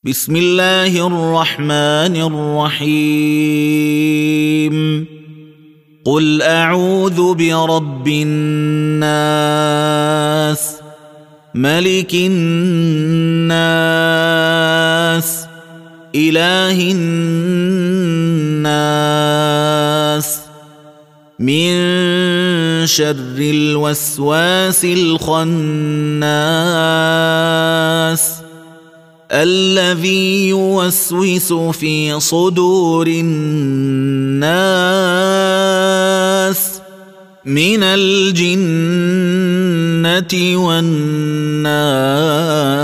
بسم الله الرحمن الرحيم قل أعوذ برب الناس ملك الناس إله الناس من شر الوسواس الخناس الذي يوسوس في صدور الناس من الجنة والناس.